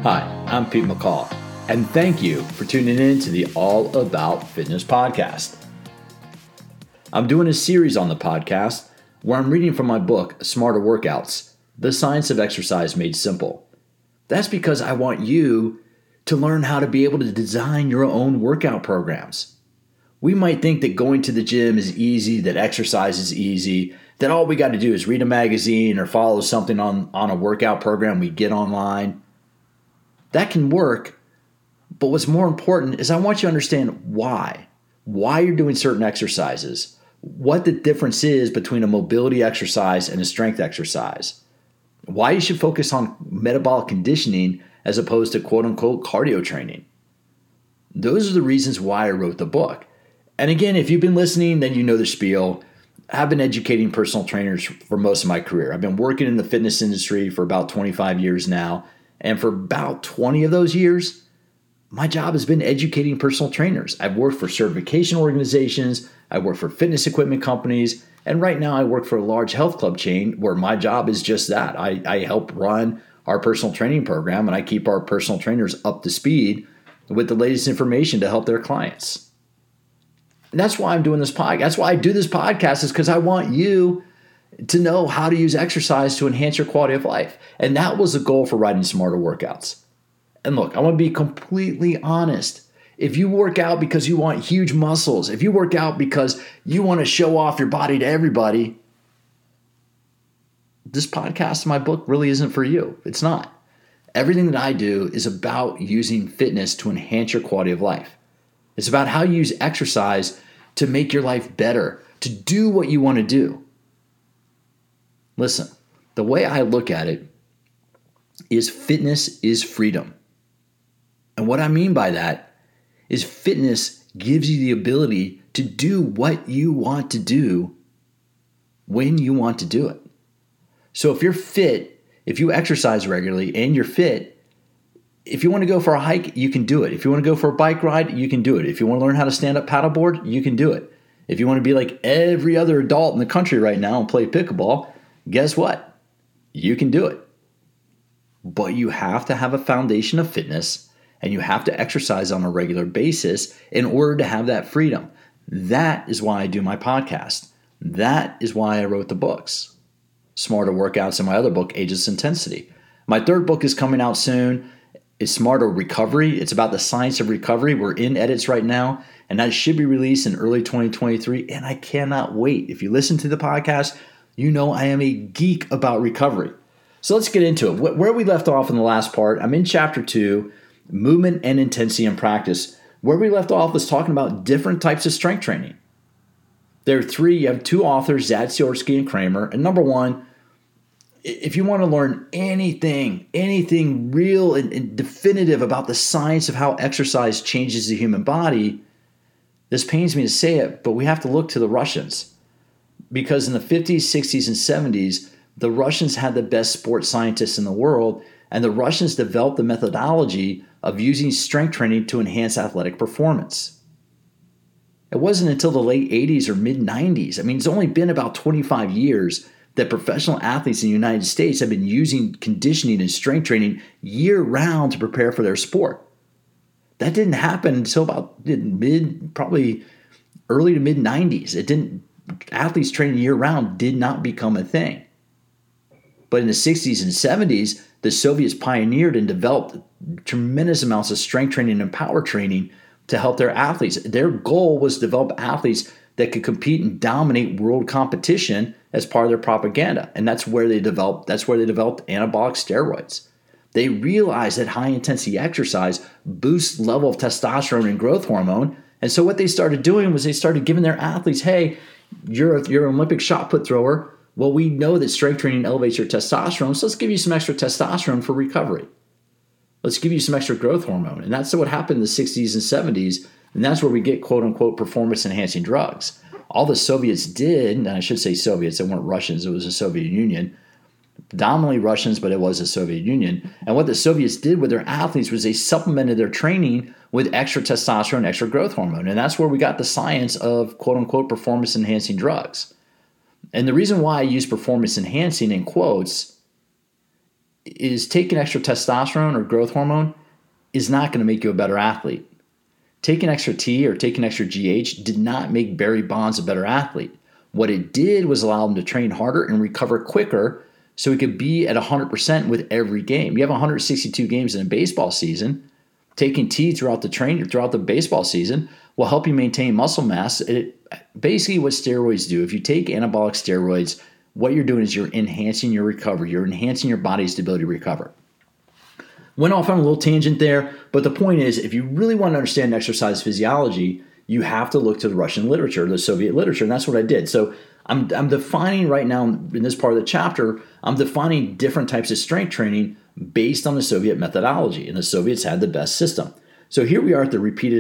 Hi, I'm Pete McCall, and thank you for tuning in to the All About Fitness podcast. I'm doing a series on the podcast where I'm reading from my book, Smarter Workouts, The Science of Exercise Made Simple. That's because I want you to learn how to be able to design your own workout programs. We might think that going to the gym is easy, that exercise is easy, that all we got to do is read a magazine or follow something on a workout program we get online. That can work, but what's more important is I want you to understand why you're doing certain exercises, what the difference is between a mobility exercise and a strength exercise, why you should focus on metabolic conditioning as opposed to quote-unquote cardio training. Those are the reasons why I wrote the book. And again, if you've been listening, then you know the spiel. I've been educating personal trainers for most of my career. I've been working in the fitness industry for about 25 years now. And for about 20 of those years, my job has been educating personal trainers. I've worked for certification organizations. I work for fitness equipment companies. And right now I work for a large health club chain where my job is just that. I help run our personal training program, and I keep our personal trainers up to speed with the latest information to help their clients. And that's why I'm doing this podcast. That's why I do this podcast, is because I want you to know how to use exercise to enhance your quality of life. And that was the goal for writing Smarter Workouts. And look, I want to be completely honest. If you work out because you want huge muscles, if you work out because you want to show off your body to everybody, this podcast, my book, really isn't for you. It's not. Everything that I do is about using fitness to enhance your quality of life. It's about how you use exercise to make your life better, to do what you want to do. Listen, the way I look at it is fitness is freedom. And what I mean by that is fitness gives you the ability to do what you want to do when you want to do it. So if you're fit, if you exercise regularly and you're fit, if you want to go for a hike, you can do it. If you want to go for a bike ride, you can do it. If you want to learn how to stand up paddleboard, you can do it. If you want to be like every other adult in the country right now and play pickleball, guess what? You can do it. But you have to have a foundation of fitness, and you have to exercise on a regular basis in order to have that freedom. That is why I do my podcast. That is why I wrote the books, Smarter Workouts, and my other book, Ageless Intensity. My third book is coming out soon. It's Smarter Recovery. It's about the science of recovery. We're in edits right now, and that should be released in early 2023, and I cannot wait. If you listen to the podcast, you know I am a geek about recovery. So let's get into it. Where we left off in the last part, I'm in chapter 2, Movement and Intensity in Practice. Where we left off was talking about different types of strength training. There are three. You have two authors, Zatsiorsky and Kramer. And number one, if you want to learn anything real and definitive about the science of how exercise changes the human body, this pains me to say it, but we have to look to the Russians. Because in the 50s, 60s, and 70s, the Russians had the best sports scientists in the world, and the Russians developed the methodology of using strength training to enhance athletic performance. It wasn't until the late 80s or mid 90s. I mean, it's only been about 25 years that professional athletes in the United States have been using conditioning and strength training year-round to prepare for their sport. That didn't happen until about probably early to mid 90s. Athletes training year-round did not become a thing. But in the 60s and 70s, the Soviets pioneered and developed tremendous amounts of strength training and power training to help their athletes. Their goal was to develop athletes that could compete and dominate world competition as part of their propaganda. And that's where they developed anabolic steroids. They realized that high-intensity exercise boosts level of testosterone and growth hormone. And so what they started doing was they started giving their athletes, hey, you're an Olympic shot put thrower. Well, we know that strength training elevates your testosterone, so let's give you some extra testosterone for recovery. Let's give you some extra growth hormone. And that's what happened in the 60s and 70s, and that's where we get quote-unquote performance-enhancing drugs. All the Soviets did, and I should say Soviets, they weren't Russians, it was the Soviet Union, predominantly Russians, but it was the Soviet Union. And what the Soviets did with their athletes was they supplemented their training with extra testosterone, extra growth hormone. And that's where we got the science of quote-unquote performance-enhancing drugs. And the reason why I use performance-enhancing in quotes is taking extra testosterone or growth hormone is not going to make you a better athlete. Taking extra T or taking extra GH did not make Barry Bonds a better athlete. What it did was allow him to train harder and recover quicker so he could be at 100% with every game. You have 162 games in a baseball season. Taking T throughout the baseball season will help you maintain muscle mass. Basically what steroids do, if you take anabolic steroids, what you're doing is you're enhancing your recovery. You're enhancing your body's ability to recover. Went off on a little tangent there, but the point is, if you really want to understand exercise physiology, you have to look to the Russian literature, the Soviet literature, and that's what I did. So I'm defining right now in this part of the chapter, I'm defining different types of strength training based on the Soviet methodology, and the Soviets had the best system. So here we are at the repeated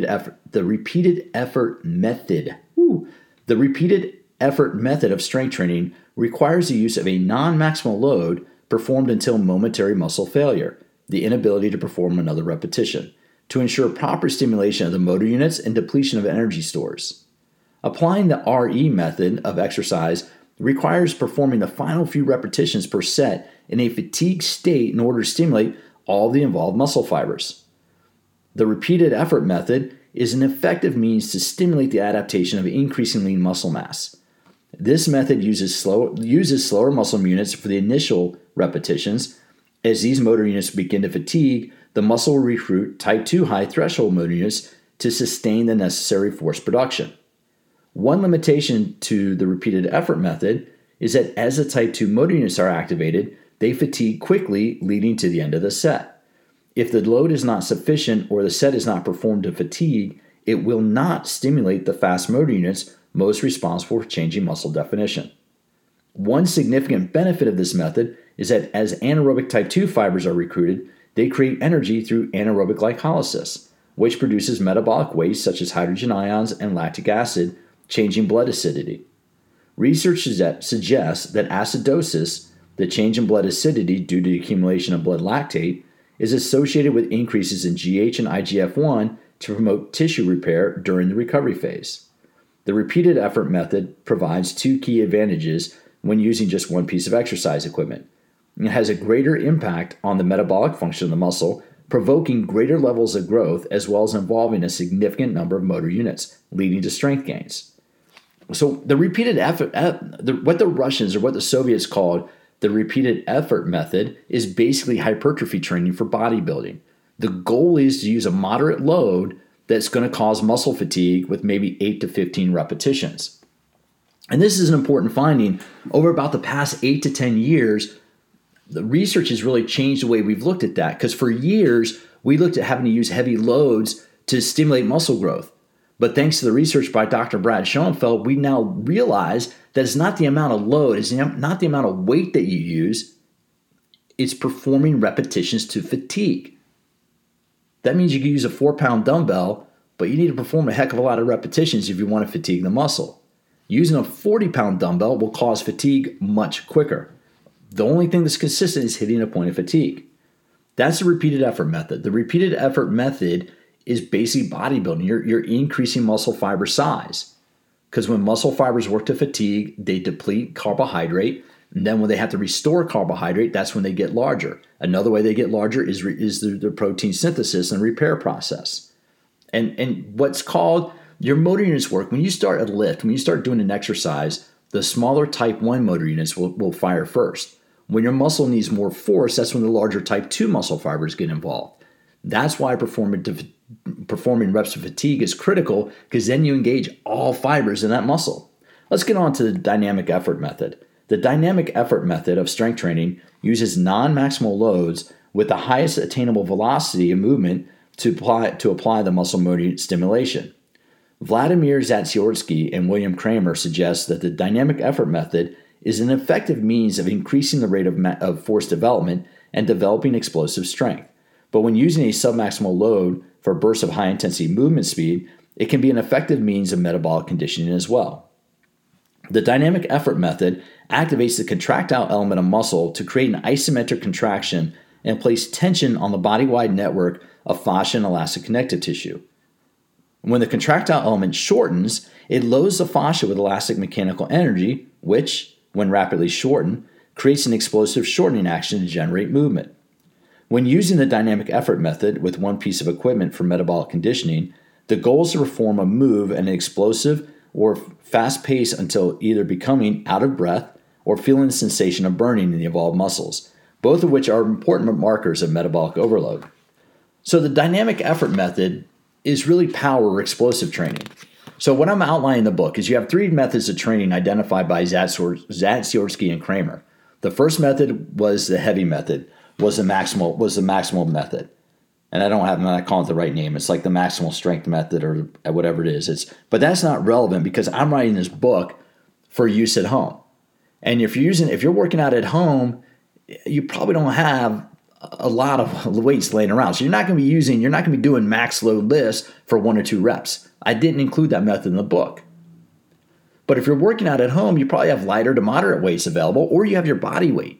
effort method. The repeated effort method of strength training requires the use of a non-maximal load performed until momentary muscle failure, the inability to perform another repetition, to ensure proper stimulation of the motor units and depletion of energy stores. Applying the RE method of exercise requires performing the final few repetitions per set in a fatigued state in order to stimulate all the involved muscle fibers. The repeated effort method is an effective means to stimulate the adaptation of increasing lean muscle mass. This method uses slower muscle units for the initial repetitions. As these motor units begin to fatigue, the muscle will recruit type 2 high threshold motor units to sustain the necessary force production. One limitation to the repeated effort method is that as the type 2 motor units are activated, they fatigue quickly, leading to the end of the set. If the load is not sufficient or the set is not performed to fatigue, it will not stimulate the fast motor units most responsible for changing muscle definition. One significant benefit of this method is that as anaerobic type 2 fibers are recruited, they create energy through anaerobic glycolysis, which produces metabolic waste such as hydrogen ions and lactic acid, changing blood acidity. Research suggests that acidosis, the change in blood acidity due to the accumulation of blood lactate, is associated with increases in GH and IGF-1 to promote tissue repair during the recovery phase. The repeated effort method provides two key advantages when using just one piece of exercise equipment. It has a greater impact on the metabolic function of the muscle, provoking greater levels of growth as well as involving a significant number of motor units, leading to strength gains. So the repeated effort, what the Russians or what the Soviets called the repeated effort method, is basically hypertrophy training for bodybuilding. The goal is to use a moderate load that's going to cause muscle fatigue with maybe 8 to 15 repetitions. And this is an important finding. Over about the past 8 to 10 years, the research has really changed the way we've looked at that, because for years we looked at having to use heavy loads to stimulate muscle growth. But thanks to the research by Dr. Brad Schoenfeld, we now realize that it's not the amount of load, it's not the amount of weight that you use, it's performing repetitions to fatigue. That means you can use a 4-pound dumbbell, but you need to perform a heck of a lot of repetitions if you want to fatigue the muscle. Using a 40-pound dumbbell will cause fatigue much quicker. The only thing that's consistent is hitting a point of fatigue. That's the repeated effort method. The repeated effort method is basically bodybuilding. You're increasing muscle fiber size, because when muscle fibers work to fatigue, they deplete carbohydrate, and then when they have to restore carbohydrate, that's when they get larger. Another way they get larger is the protein synthesis and repair process. And what's called your motor units work, when you start a lift, when you start doing an exercise, the smaller type 1 motor units will fire first. When your muscle needs more force, that's when the larger type 2 muscle fibers get involved. That's why performing reps of fatigue is critical, because then you engage all fibers in that muscle. Let's get on to the dynamic effort method. The dynamic effort method of strength training uses non-maximal loads with the highest attainable velocity of movement to apply the muscle motor stimulation. Vladimir Zatsiorsky and William Kramer suggest that the dynamic effort method is an effective means of increasing the rate of force development and developing explosive strength. But when using a submaximal load for bursts of high-intensity movement speed, it can be an effective means of metabolic conditioning as well. The dynamic effort method activates the contractile element of muscle to create an isometric contraction and place tension on the body-wide network of fascia and elastic connective tissue. When the contractile element shortens, it loads the fascia with elastic mechanical energy, which, when rapidly shortened, creates an explosive shortening action to generate movement. When using the dynamic effort method with one piece of equipment for metabolic conditioning, the goal is to perform a move at an explosive or fast pace until either becoming out of breath or feeling the sensation of burning in the involved muscles, both of which are important markers of metabolic overload. So the dynamic effort method is really power or explosive training. So what I'm outlining in the book is you have 3 methods of training identified by Zatsiorsky and Kramer. The first method was the heavy method, was the maximal method. And I'm not calling it the right name. It's like the maximal strength method or whatever it is. But that's not relevant because I'm writing this book for use at home. And if you're working out at home, you probably don't have a lot of weights laying around. So you're not going to be doing max load lifts for 1 or 2 reps. I didn't include that method in the book. But if you're working out at home, you probably have lighter to moderate weights available, or you have your body weight.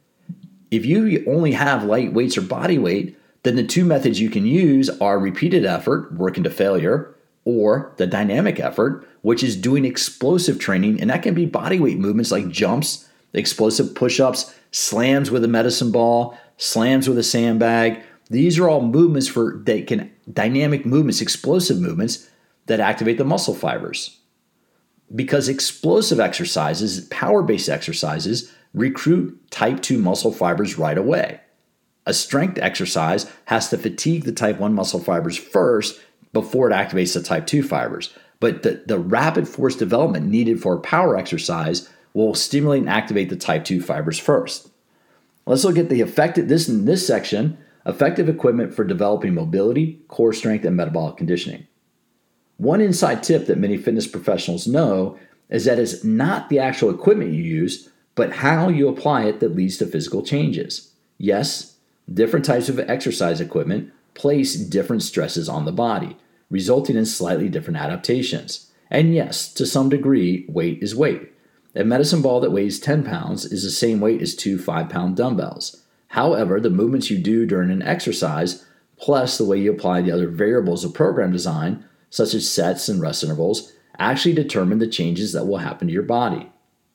If you only have light weights or body weight, then the 2 methods you can use are repeated effort, working to failure, or the dynamic effort, which is doing explosive training. And that can be body weight movements like jumps, explosive push-ups, slams with a medicine ball, slams with a sandbag. These are all movements dynamic movements, explosive movements that activate the muscle fibers. Because explosive exercises, power-based exercises, recruit type 2 muscle fibers right away. A strength exercise has to fatigue the type 1 muscle fibers first before it activates the type 2 fibers. But the rapid force development needed for a power exercise will stimulate and activate the type 2 fibers first. Let's look at in this section, effective equipment for developing mobility, core strength, and metabolic conditioning. One inside tip that many fitness professionals know is that it's not the actual equipment you use, but how you apply it that leads to physical changes. Yes, different types of exercise equipment place different stresses on the body, resulting in slightly different adaptations. And yes, to some degree, weight is weight. A medicine ball that weighs 10 pounds is the same weight as 2 5-pound dumbbells. However, the movements you do during an exercise, plus the way you apply the other variables of program design, such as sets and rest intervals, actually determine the changes that will happen to your body.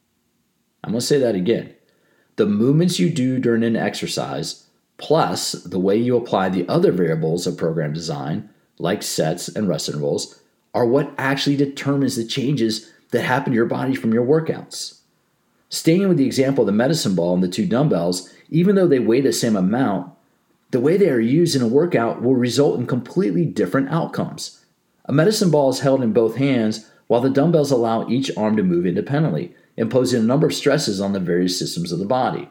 I'm going to say that again. The movements you do during an exercise, plus the way you apply the other variables of program design, like sets and rest intervals, are what actually determines the changes that happen to your body from your workouts. Staying with the example of the medicine ball and the 2 dumbbells, even though they weigh the same amount, the way they are used in a workout will result in completely different outcomes. A medicine ball is held in both hands while the dumbbells allow each arm to move independently, imposing a number of stresses on the various systems of the body.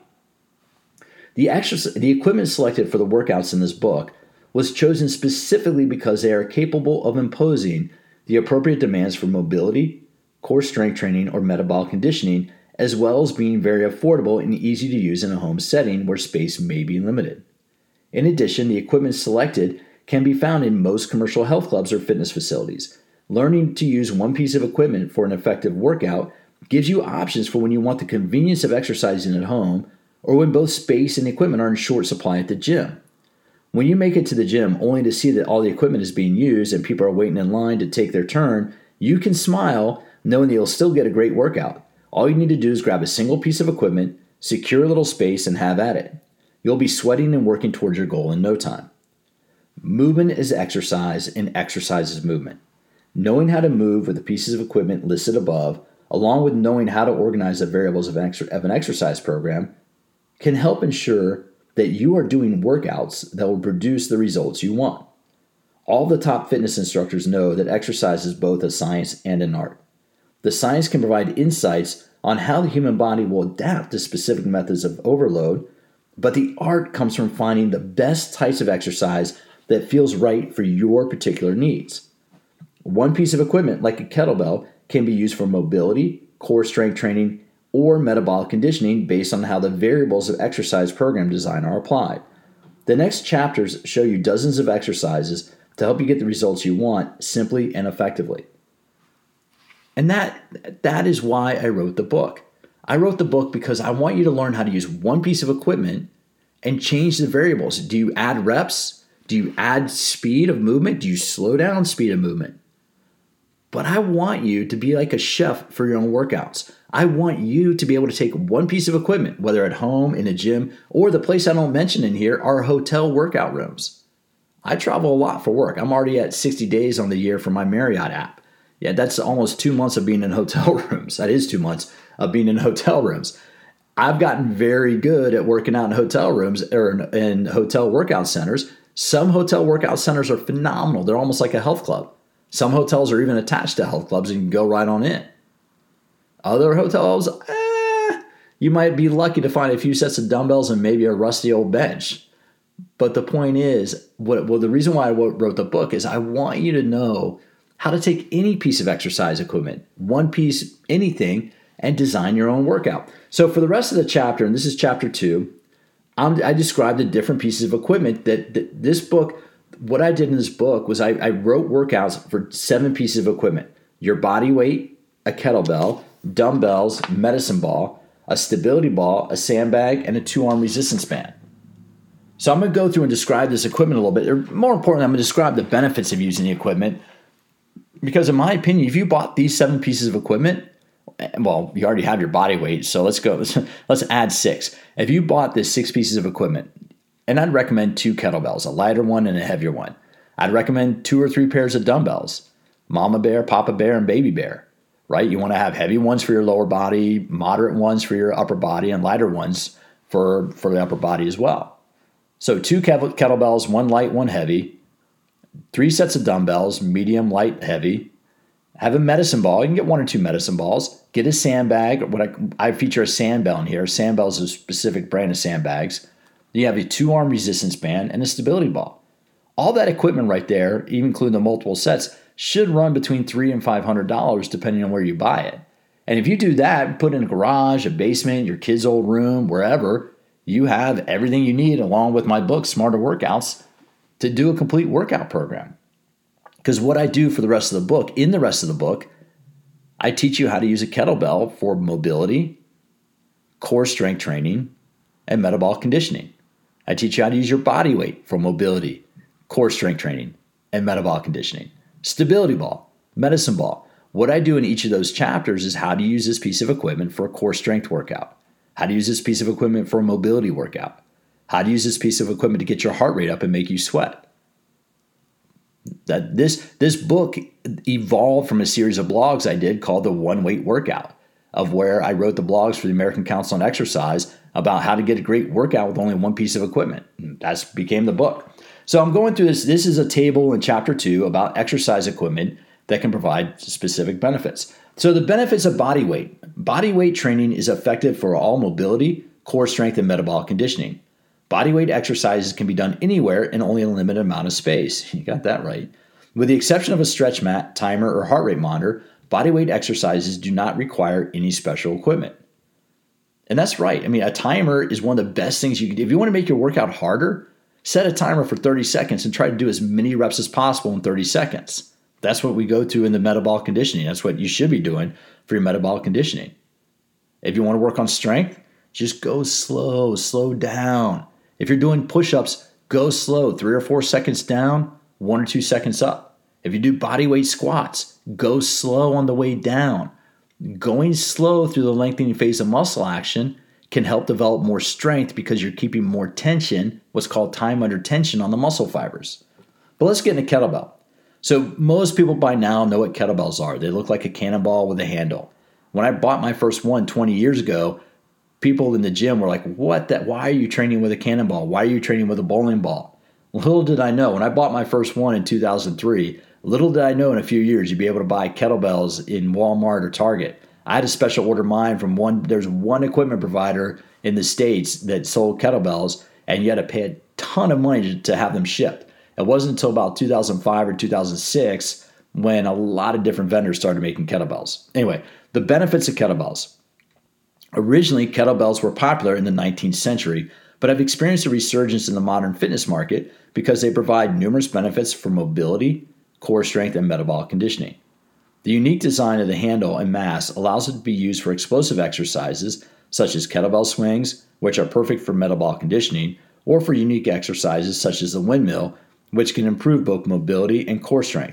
The equipment selected for the workouts in this book was chosen specifically because they are capable of imposing the appropriate demands for mobility, core strength training, or metabolic conditioning, as well as being very affordable and easy to use in a home setting where space may be limited. In addition, the equipment selected can be found in most commercial health clubs or fitness facilities. Learning to use one piece of equipment for an effective workout gives you options for when you want the convenience of exercising at home or when both space and equipment are in short supply at the gym. When you make it to the gym only to see that all the equipment is being used and people are waiting in line to take their turn, you can smile knowing that you'll still get a great workout. All you need to do is grab a single piece of equipment, secure a little space, and have at it. You'll be sweating and working towards your goal in no time. Movement is exercise, and exercise is movement. Knowing how to move with the pieces of equipment listed above, along with knowing how to organize the variables of an exercise program, can help ensure that you are doing workouts that will produce the results you want. All the top fitness instructors know that exercise is both a science and an art. The science can provide insights on how the human body will adapt to specific methods of overload, but the art comes from finding the best types of exercise that feels right for your particular needs. One piece of equipment, like a kettlebell, can be used for mobility, core strength training, or metabolic conditioning based on how the variables of exercise program design are applied. The next chapters show you dozens of exercises to help you get the results you want simply and effectively. And that is why I wrote the book. I wrote the book because I want you to learn how to use one piece of equipment and change the variables. Do you add reps? Do you add speed of movement? Do you slow down speed of movement? But I want you to be like a chef for your own workouts. I want you to be able to take one piece of equipment, whether at home, in a gym, or the place I don't mention in here are hotel workout rooms. I travel a lot for work. I'm already at 60 days on the year for my Marriott app. Yeah, that's almost 2 months of being in hotel rooms. That is 2 months of being in hotel rooms. I've gotten very good at working out in hotel rooms or in hotel workout centers. Some hotel workout centers are phenomenal. They're almost like a health club. Some hotels are even attached to health clubs and you can go right on in. Other hotels, you might be lucky to find a few sets of dumbbells and maybe a rusty old bench. But the point is, the reason why I wrote the book is I want you to know how to take any piece of exercise equipment, one piece, anything, and design your own workout. So for the rest of the chapter, and this is chapter 2, I described the different pieces of equipment that this book, what I did in this book was I wrote workouts for 7 pieces of equipment: your body weight, a kettlebell, dumbbells, medicine ball, a stability ball, a sandbag, and a 2-arm resistance band. So I'm going to go through and describe this equipment a little bit. Or more importantly, I'm going to describe the benefits of using the equipment. Because in my opinion, if you bought these 7 pieces of equipment, well, you already have your body weight, so let's go. Let's add 6. If you bought this 6 pieces of equipment, and I'd recommend 2 kettlebells, a lighter one and a heavier one. I'd recommend 2 or 3 pairs of dumbbells, Mama Bear, Papa Bear, and Baby Bear, right? You want to have heavy ones for your lower body, moderate ones for your upper body, and lighter ones for the upper body as well. So 2 kettlebells, 1 light, 1 heavy, 3 sets of dumbbells, medium, light, heavy. Have a medicine ball. You can get 1 or 2 medicine balls. Get a sandbag. I feature a sandbell in here. Sandbell is a specific brand of sandbags. You have a 2-arm resistance band and a stability ball. All that equipment right there, even including the multiple sets, should run between $300 and $500 depending on where you buy it. And if you do that, put it in a garage, a basement, your kid's old room, wherever, you have everything you need along with my book, Smarter Workouts, to do a complete workout program. Because what I do for the rest of the book, in the rest of the book, I teach you how to use a kettlebell for mobility, core strength training, and metabolic conditioning. I teach you how to use your body weight for mobility, core strength training, and metabolic conditioning. Stability ball, medicine ball. What I do in each of those chapters is how to use this piece of equipment for a core strength workout, how to use this piece of equipment for a mobility workout, how to use this piece of equipment to get your heart rate up and make you sweat. That this book evolved from a series of blogs I did called the One Weight Workout, of where I wrote the blogs for the American Council on Exercise about how to get a great workout with only one piece of equipment. That became the book. So I'm going through this. This is a table in chapter 2 about exercise equipment that can provide specific benefits. So the benefits of body weight. Body weight training is effective for all mobility, core strength, and metabolic conditioning. Body weight exercises can be done anywhere in only a limited amount of space. You got that right. With the exception of a stretch mat, timer, or heart rate monitor, body weight exercises do not require any special equipment. And that's right. I mean, a timer is one of the best things you can do. If you want to make your workout harder, set a timer for 30 seconds and try to do as many reps as possible in 30 seconds. That's what we go to in the metabolic conditioning. That's what you should be doing for your metabolic conditioning. If you want to work on strength, just go slow down. If you're doing push-ups, go slow, 3 or 4 seconds down, 1 or 2 seconds up. If you do body weight squats, go slow on the way down. Going slow through the lengthening phase of muscle action can help develop more strength because you're keeping more tension, what's called time under tension on the muscle fibers. But let's get into kettlebell. So most people by now know what kettlebells are. They look like a cannonball with a handle. When I bought my first one 20 years ago, people in the gym were like, why are you training with a cannonball? Why are you training with a bowling ball? Little did I know, when I bought my first one in 2003, little did I know in a few years you'd be able to buy kettlebells in Walmart or Target. I had to special order mine from there's one equipment provider in the States that sold kettlebells, and you had to pay a ton of money to have them shipped. It wasn't until about 2005 or 2006 when a lot of different vendors started making kettlebells. Anyway, the benefits of kettlebells. Originally, kettlebells were popular in the 19th century, but have experienced a resurgence in the modern fitness market because they provide numerous benefits for mobility, core strength, and metabolic conditioning. The unique design of the handle and mass allows it to be used for explosive exercises such as kettlebell swings, which are perfect for metabolic conditioning, or for unique exercises such as the windmill, which can improve both mobility and core strength.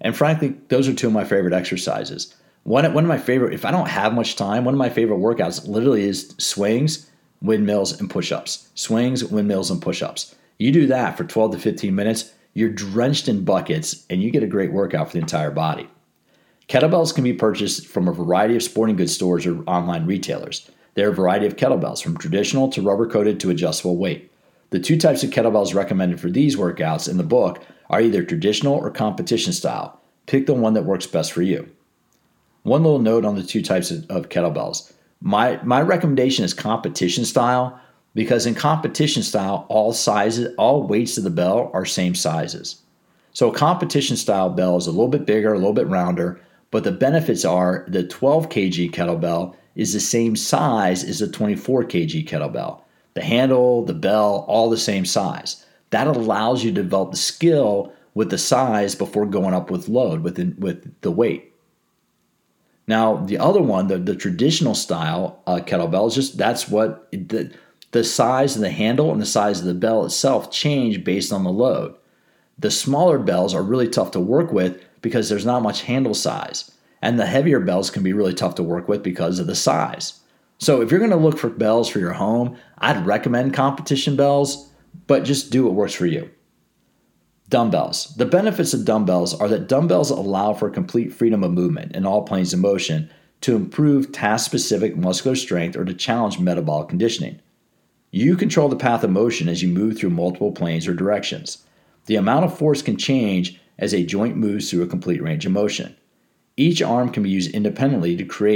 And frankly, those are two of my favorite exercises. One of my favorite, if I don't have much time, one of my favorite workouts literally is swings, windmills, and push-ups. Swings, windmills, and push-ups. You do that for 12 to 15 minutes, you're drenched in buckets, and you get a great workout for the entire body. Kettlebells can be purchased from a variety of sporting goods stores or online retailers. There are a variety of kettlebells, from traditional to rubber-coated to adjustable weight. The two types of kettlebells recommended for these workouts in the book are either traditional or competition style. Pick the one that works best for you. One little note on the two types of kettlebells. My recommendation is competition style, because in competition style, all weights of the bell are same sizes. So a competition style bell is a little bit bigger, a little bit rounder, but the benefits are the 12 kg kettlebell is the same size as the 24 kg kettlebell. The handle, the bell, all the same size. That allows you to develop the skill with the size before going up with load, with the weight. Now, the other one, the traditional style kettlebell, is just that's what the size of the handle and the size of the bell itself change based on the load. The smaller bells are really tough to work with because there's not much handle size. And the heavier bells can be really tough to work with because of the size. So if you're going to look for bells for your home, I'd recommend competition bells, but just do what works for you. Dumbbells. The benefits of dumbbells are that dumbbells allow for complete freedom of movement in all planes of motion to improve task-specific muscular strength or to challenge metabolic conditioning. You control the path of motion as you move through multiple planes or directions. The amount of force can change as a joint moves through a complete range of motion. Each arm can be used interdependently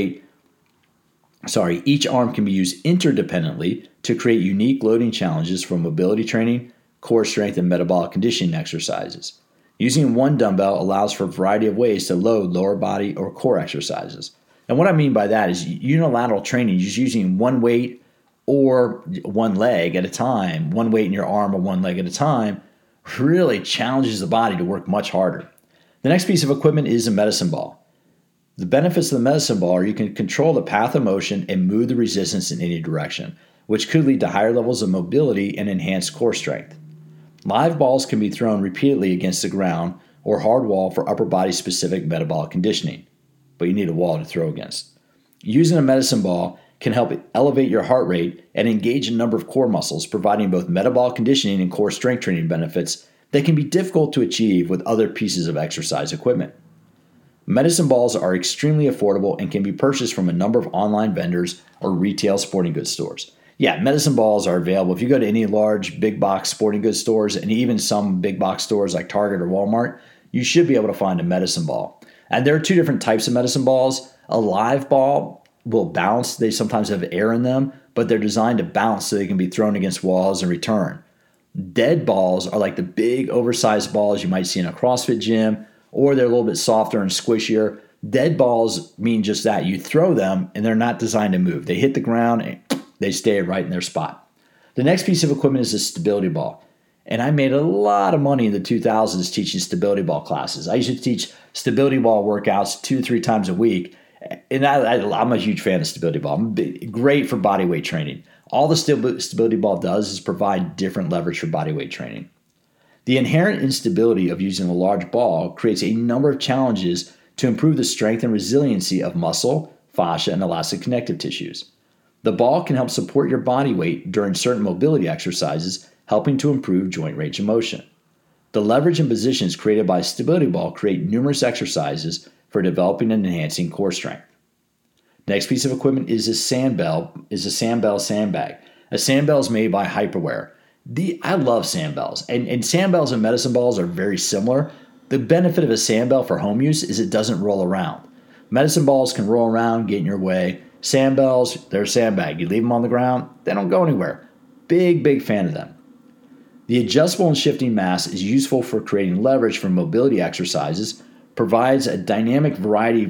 to create unique loading challenges for mobility training, core strength, and metabolic conditioning exercises. Using one dumbbell allows for a variety of ways to load lower body or core exercises. And what I mean by that is unilateral training, just using one weight or one leg at a time, one weight in your arm or one leg at a time, really challenges the body to work much harder. The next piece of equipment is a medicine ball. The benefits of the medicine ball are you can control the path of motion and move the resistance in any direction, which could lead to higher levels of mobility and enhanced core strength. Live balls can be thrown repeatedly against the ground or hard wall for upper body specific metabolic conditioning, but you need a wall to throw against. Using a medicine ball can help elevate your heart rate and engage a number of core muscles, providing both metabolic conditioning and core strength training benefits that can be difficult to achieve with other pieces of exercise equipment. Medicine balls are extremely affordable and can be purchased from a number of online vendors or retail sporting goods stores. Yeah, medicine balls are available. If you go to any large big box sporting goods stores and even some big box stores like Target or Walmart, you should be able to find a medicine ball. And there are two different types of medicine balls. A live ball will bounce. They sometimes have air in them, but they're designed to bounce so they can be thrown against walls and return. Dead balls are like the big oversized balls you might see in a CrossFit gym, or they're a little bit softer and squishier. Dead balls mean just that. You throw them and they're not designed to move. They hit the ground and they stay right in their spot. The next piece of equipment is a stability ball. And I made a lot of money in the 2000s teaching stability ball classes. I used to teach stability ball workouts 2 to 3 times a week. And I'm a huge fan of stability ball. Great for body weight training. All the stability ball does is provide different leverage for body weight training. The inherent instability of using a large ball creates a number of challenges to improve the strength and resiliency of muscle, fascia, and elastic connective tissues. The ball can help support your body weight during certain mobility exercises, helping to improve joint range of motion. The leverage and positions created by a stability ball create numerous exercises for developing and enhancing core strength. Next piece of equipment is a Sandbell sandbag. A sandbell is made by Hyperwear. I love sandbells, and sandbells and medicine balls are very similar. The benefit of a sandbell for home use is it doesn't roll around. Medicine balls can roll around, get in your way. Sandbells, they're a sandbag. You leave them on the ground, they don't go anywhere. Big fan of them. The adjustable and shifting mass is useful for creating leverage for mobility exercises, provides dynamic variety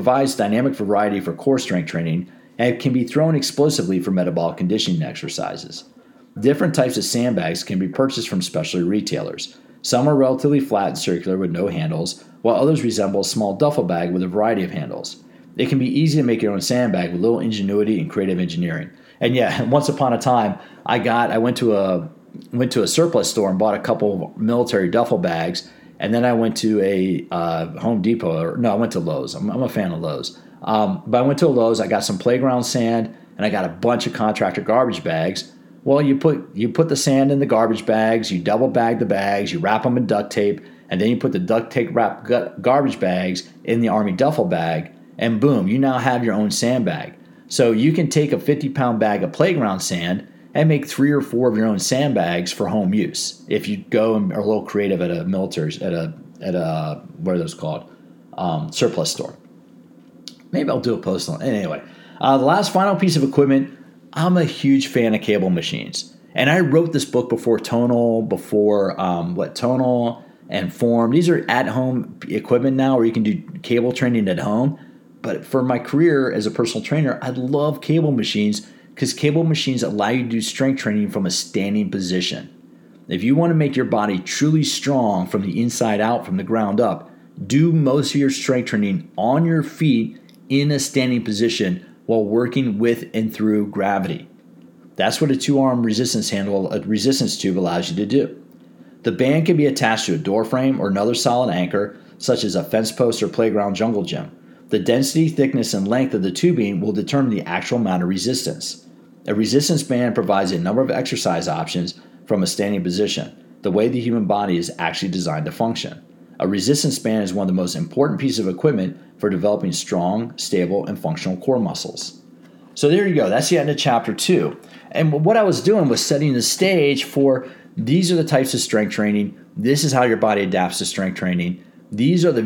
for core strength training, and can be thrown explosively for metabolic conditioning exercises. Different types of sandbags can be purchased from specialty retailers. Some are relatively flat and circular with no handles, while others resemble a small duffel bag with a variety of handles. It can be easy to make your own sandbag with little ingenuity and creative engineering. And yeah, once upon a time, I went to a surplus store and bought a couple of military duffel bags, And then I went to a Home Depot. I went to Lowe's. I'm a fan of Lowe's. But I went to Lowe's. I got some playground sand, and I got a bunch of contractor garbage bags. Well, you put the sand in the garbage bags. You double bag the bags. You wrap them in duct tape, and then you put the duct tape wrap garbage bags in the Army duffel bag, and boom, you now have your own sandbag. So you can take a 50-pound bag of playground sand and make 3 or 4 of your own sandbags for home use. If you go and are a little creative at a military, at a what are those called? Surplus store. Maybe I'll do a post on it. Anyway, the last final piece of equipment, I'm a huge fan of cable machines. And I wrote this book before Tonal, Tonal and Form. These are at-home equipment now where you can do cable training at home. But for my career as a personal trainer, I love cable machines because cable machines allow you to do strength training from a standing position. If you want to make your body truly strong from the inside out, from the ground up, do most of your strength training on your feet in a standing position while working with and through gravity. That's what a 2-arm resistance tube allows you to do. The band can be attached to a door frame or another solid anchor, such as a fence post or playground jungle gym. The density, thickness, and length of the tubing will determine the actual amount of resistance. A resistance band provides a number of exercise options from a standing position, the way the human body is actually designed to function. A resistance band is one of the most important pieces of equipment for developing strong, stable, and functional core muscles. So there you go. That's the end of chapter 2. And what I was doing was setting the stage for these are the types of strength training. This is how your body adapts to strength training. These are the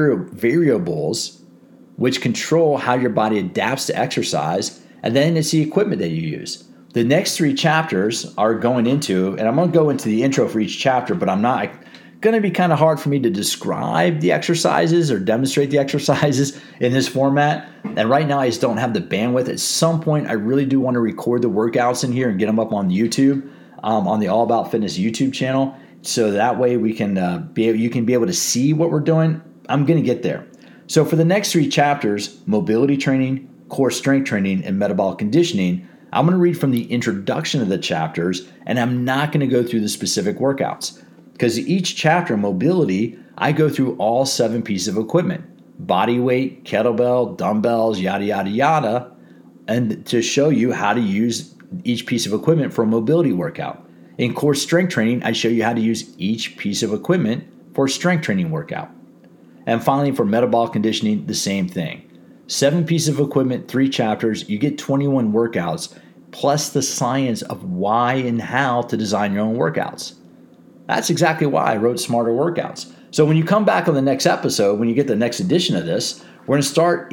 variables which control how your body adapts to exercise. And then it's the equipment that you use. The next 3 chapters are going into, and I'm going to go into the intro for each chapter, but I'm not going to be kind of hard for me to describe the exercises or demonstrate the exercises in this format. And right now I just don't have the bandwidth. At some point, I really do want to record the workouts in here and get them up on YouTube, on the All About Fitness YouTube channel. So that way you can be able to see what we're doing. I'm going to get there. So for the next 3 chapters, mobility training, core strength training, and metabolic conditioning, I'm going to read from the introduction of the chapters, and I'm not going to go through the specific workouts. Because each chapter, mobility, I go through all 7 pieces of equipment. Body weight, kettlebell, dumbbells, yada, yada, yada. And to show you how to use each piece of equipment for a mobility workout. In core strength training, I show you how to use each piece of equipment for a strength training workout. And finally, for metabolic conditioning, the same thing. 7 pieces of equipment, 3 chapters, you get 21 workouts, plus the science of why and how to design your own workouts. That's exactly why I wrote Smarter Workouts. So when you come back on the next episode, when you get the next edition of this, we're going to start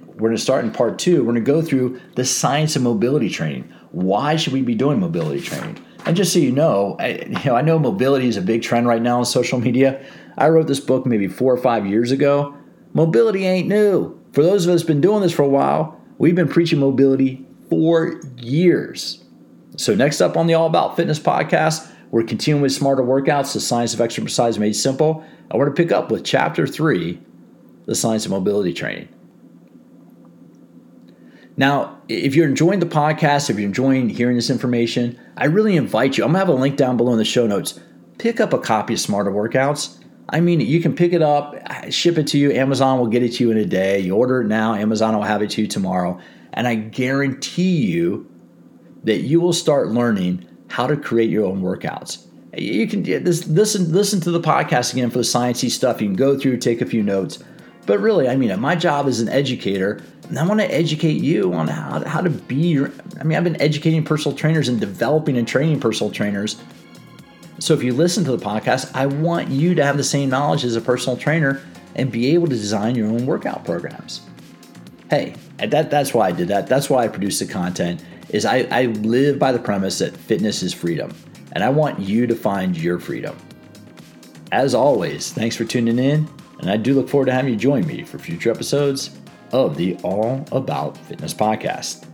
in part 2. We're going to go through the science of mobility training. Why should we be doing mobility training? And just so you know, I know mobility is a big trend right now on social media. I wrote this book maybe 4 or 5 years ago. Mobility ain't new. For those of us who've been doing this for a while, we've been preaching mobility for years. So next up on the All About Fitness podcast, we're continuing with Smarter Workouts, the science of exercise made simple. I want to pick up with chapter 3, the science of mobility training. Now, if you're enjoying the podcast, if you're enjoying hearing this information, I really invite you. I'm going to have a link down below in the show notes. Pick up a copy of Smarter Workouts. I mean, you can pick it up, ship it to you. Amazon will get it to you in a day. You order it now, Amazon will have it to you tomorrow. And I guarantee you that you will start learning how to create your own workouts. You can listen to the podcast again for the sciencey stuff. You can go through, take a few notes. But really, I mean, my job as an educator, and I want to educate you on how to be I've been educating personal trainers and developing and training personal trainers. So if you listen to the podcast, I want you to have the same knowledge as a personal trainer and be able to design your own workout programs. Hey, that's why I did that. That's why I produce the content, is I live by the premise that fitness is freedom. And I want you to find your freedom. As always, thanks for tuning in. And I do look forward to having you join me for future episodes of the All About Fitness podcast.